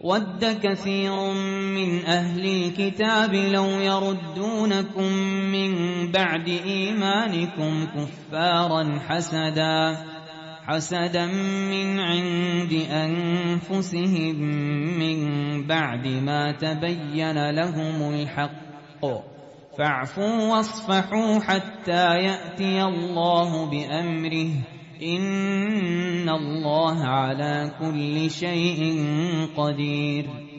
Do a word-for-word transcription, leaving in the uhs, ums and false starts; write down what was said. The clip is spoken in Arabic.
وَدَّ كَثِيرٌ مِّنْ أَهْلِ الْكِتَابِ لَوْ يَرُدُّونَكُم مِّن بَعْدِ إِيمَانِكُمْ كُفَّارًا حَسَدًا حَسَدًا مِّنْ عِندِ أَنفُسِهِم مِّن بَعْدِ مَا تَبَيَّنَ لَهُمُ الْحَقُّ ۖ فَاعْفُوا وَاصْفَحُوا حَتَّىٰ يَأْتِيَ اللَّهُ بِأَمْرِهِ ۗ إِنَّ اللَّهَ عَلَىٰ كُلِّ شَيْءٍ قَدِيرٌ.